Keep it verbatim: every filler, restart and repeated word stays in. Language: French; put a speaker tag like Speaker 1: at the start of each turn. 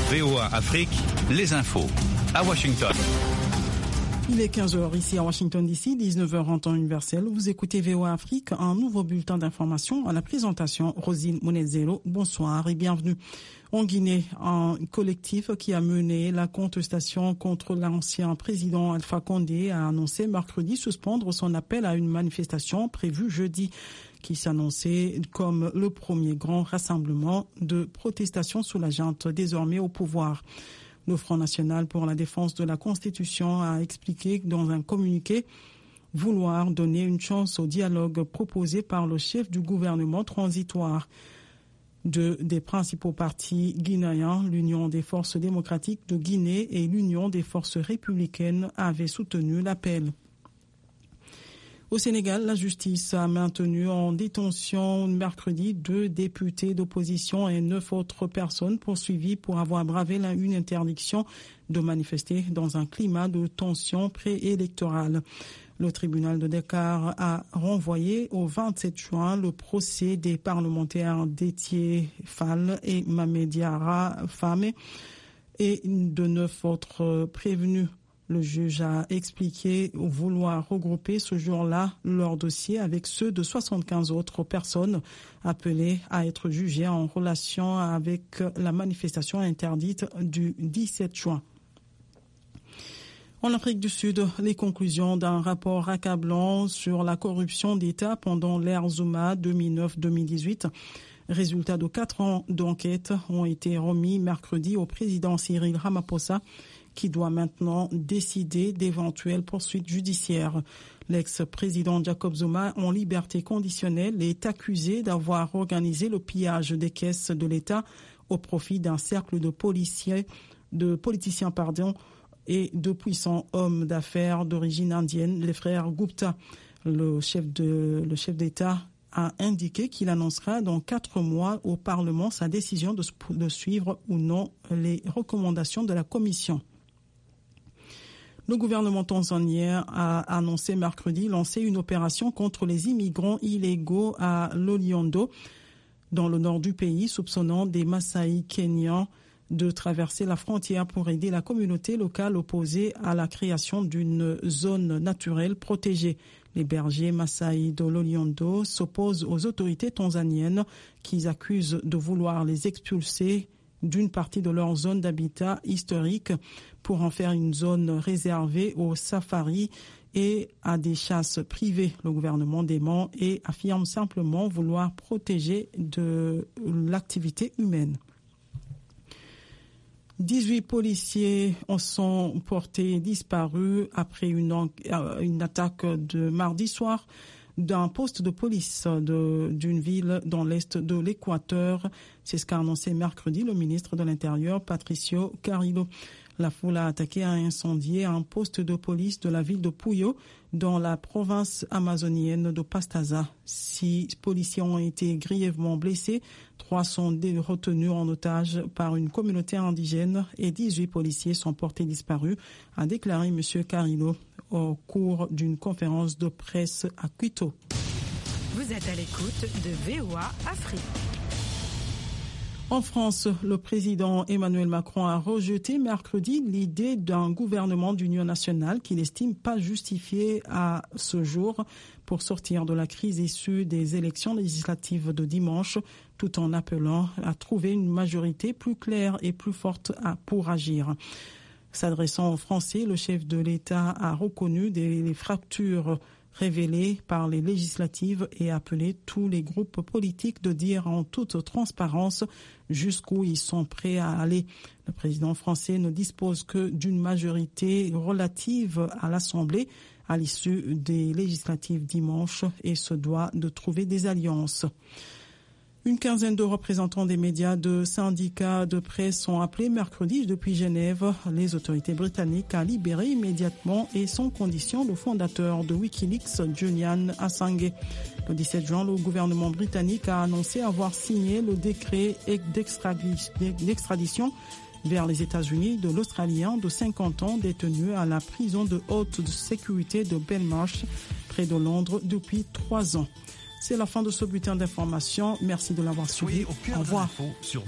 Speaker 1: V O A Afrique, les infos à Washington.
Speaker 2: Il est quinze heures ici à Washington D C, dix-neuf heures en temps universel. Vous écoutez V O A Afrique, un nouveau bulletin d'information à la présentation. Rosine Monezero, bonsoir et bienvenue. En Guinée, un collectif qui a mené la contestation contre l'ancien président Alpha Condé a annoncé mercredi suspendre son appel à une manifestation prévue jeudi, qui s'annonçait comme le premier grand rassemblement de protestation sous la junte désormais au pouvoir. Le Front national pour la défense de la Constitution a expliqué dans un communiqué vouloir donner une chance au dialogue proposé par le chef du gouvernement transitoire. Deux des principaux partis guinéens, l'Union des forces démocratiques de Guinée et l'Union des forces républicaines, avaient soutenu l'appel. Au Sénégal, la justice a maintenu en détention mercredi deux députés d'opposition et neuf autres personnes poursuivies pour avoir bravé une interdiction de manifester dans un climat de tension préélectorale. Le tribunal de Dakar a renvoyé au vingt-sept juin le procès des parlementaires Déthié Fall et Mamediara Fame et de neuf autres prévenus. Le juge a expliqué vouloir regrouper ce jour-là leur dossier avec ceux de soixante-quinze autres personnes appelées à être jugées en relation avec la manifestation interdite du dix-sept juin. En Afrique du Sud, les conclusions d'un rapport accablant sur la corruption d'État pendant l'ère Zuma deux mille neuf deux mille dix-huit. Résultats de quatre ans d'enquête ont été remis mercredi au président Cyril Ramaphosa, qui doit maintenant décider d'éventuelles poursuites judiciaires. L'ex-président Jacob Zuma, en liberté conditionnelle, est accusé d'avoir organisé le pillage des caisses de l'État au profit d'un cercle de policiers, de politiciens, pardon, et de puissants hommes d'affaires d'origine indienne, les frères Gupta. Le chef de, le chef d'État a indiqué qu'il annoncera dans quatre mois au Parlement sa décision de, de suivre ou non les recommandations de la Commission. Le gouvernement tanzanien a annoncé mercredi lancer une opération contre les immigrants illégaux à Loliondo, dans le nord du pays, soupçonnant des Maasai kenyans de traverser la frontière pour aider la communauté locale opposée à la création d'une zone naturelle protégée. Les bergers Maasai de Loliondo s'opposent aux autorités tanzaniennes qui accusent de vouloir les expulser d'une partie de leur zone d'habitat historique pour en faire une zone réservée aux safaris et à des chasses privées. Le gouvernement dément et affirme simplement vouloir protéger de l'activité humaine. dix-huit policiers en sont portés disparus après une, une attaque de mardi soir d'un poste de police de, d'une ville dans l'est de l'Équateur. C'est ce qu'a annoncé mercredi le ministre de l'Intérieur, Patricio Carrillo. La foule a attaqué et a incendié un poste de police de la ville de Puyo, dans la province amazonienne de Pastaza. Six policiers ont été grièvement blessés. Trois sont retenus en otage par une communauté indigène et dix-huit policiers sont portés disparus, a déclaré M. Carrillo au cours d'une conférence de presse à Quito.
Speaker 3: Vous êtes à l'écoute de V O A Afrique.
Speaker 2: En France, le président Emmanuel Macron a rejeté mercredi l'idée d'un gouvernement d'union nationale qu'il estime pas justifié à ce jour pour sortir de la crise issue des élections législatives de dimanche, tout en appelant à trouver une majorité plus claire et plus forte pour agir. S'adressant aux Français, le chef de l'État a reconnu des fractures révélées par les législatives et appelé tous les groupes politiques de dire en toute transparence jusqu'où ils sont prêts à aller. Le président français ne dispose que d'une majorité relative à l'Assemblée à l'issue des législatives dimanche et se doit de trouver des alliances. Une quinzaine de représentants des médias de syndicats de presse sont appelés mercredi depuis Genève. Les autorités britanniques à libérer immédiatement et sans condition le fondateur de Wikileaks, Julian Assange. Le dix-sept juin, le gouvernement britannique a annoncé avoir signé le décret d'extradition vers les États-Unis de l'Australien de cinquante ans détenu à la prison de haute sécurité de Belmarsh, près de Londres, depuis trois ans. C'est la fin de ce bulletin d'information. Merci de l'avoir suivi. Au revoir.